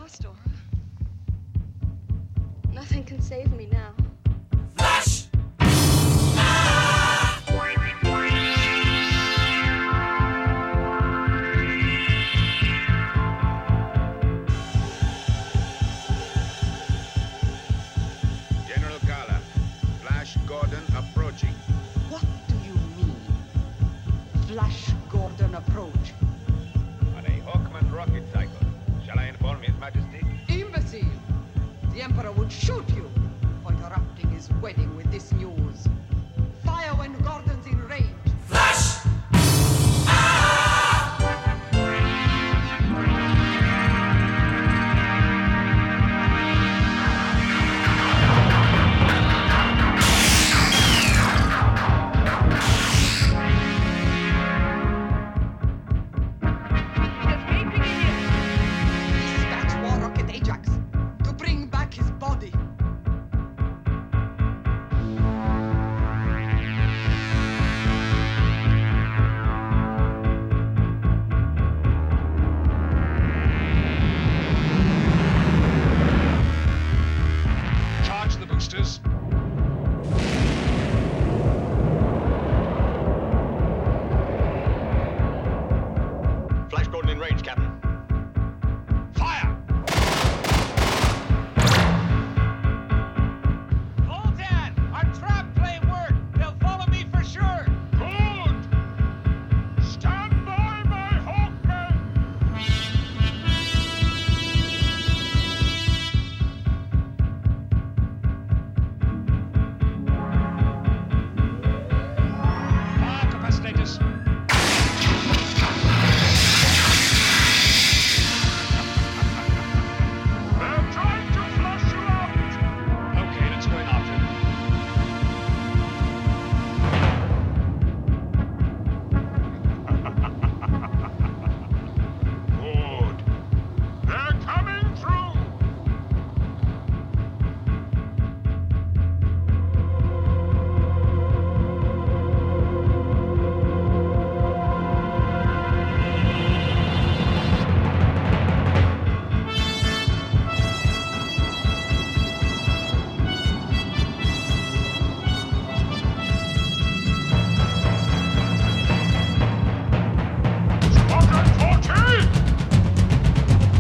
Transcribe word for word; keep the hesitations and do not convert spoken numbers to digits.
house, Dora. Nothing can save me now. Flash! General Kala, Flash Gordon approaching. What do you mean? Flash Gordon approach. On a Hawkman rocket cycle. Shall I inform His Majesty? Imbecile! The Emperor would shoot you for interrupting his wedding with this news.